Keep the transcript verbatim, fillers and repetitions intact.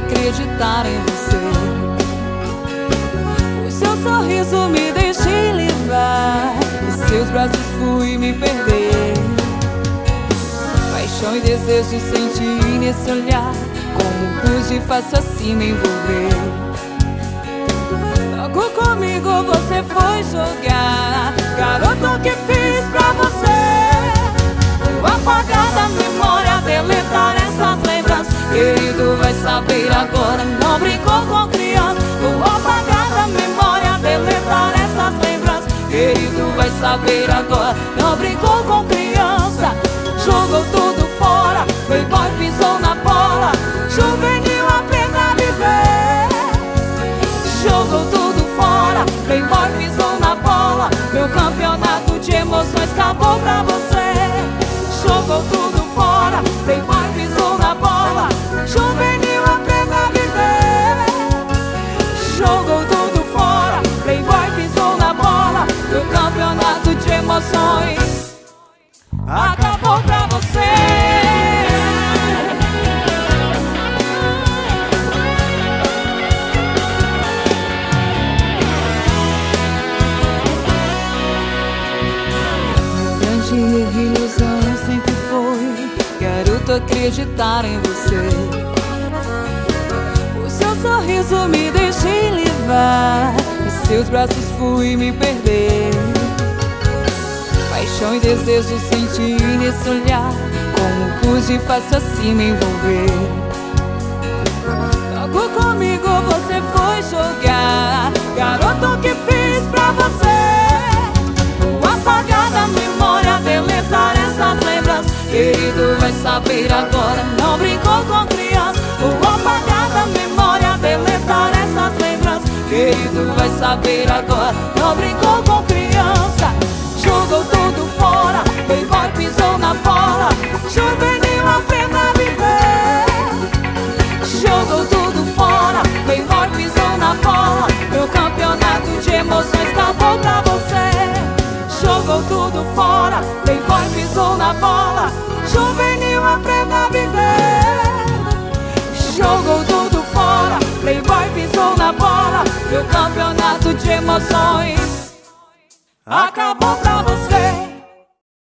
acreditar em você. O seu sorriso me deixei levar, e seus braços fui me perder. Paixão e desejo senti nesse olhar, como pude fácil assim me envolver. Logo comigo você foi jogar, garoto, que fiz pra você? Vou apagar da memória, deletar essas lembranças. Querido, vai saber agora, não brincou com criança. Vou apagar da memória, deletar essas lembranças. Querido, vai saber agora, não brincou com criança. Jogou tudo fora, playboy pisou na bola. Juvenil, aprenda a viver. Jogou tudo fora, playboy pisou na bola. Meu campeonato de emoções acabou pra você. Jogou tudo fora, playboy pisou na bola. Juvenil, aprenda a viver. Jogou tudo fora, playboy pisou na bola. Meu campeonato de emoções acabou pra você. Ilusão sempre foi, garoto, acreditar em você. O seu sorriso me deixei levar, e seus braços fui me perder. Paixão e desejo senti nesse olhar, como pude fácil assim me envolver. Logo comigo você foi jogar, garoto, que fiz pra você? Vou apagar da memória, deletar essas lembranças. Querido, vai saber agora, não brincou com criança. Vou apagar da memória, deletar essas lembranças. Querido, vai saber agora, não brincou com criança. Jogou tudo fora, playboy pisou na bola. Juvenil, aprenda a viver. Jogou tudo fora, playboy pisou na bola. Meu campeonato de emoções acabou pra você. Jogou tudo fora, playboy pisou na bola. Juvenil, aprenda a viver. Jogou tudo fora, playboy pisou na bola. Meu campeonato de emoções acabou pra você.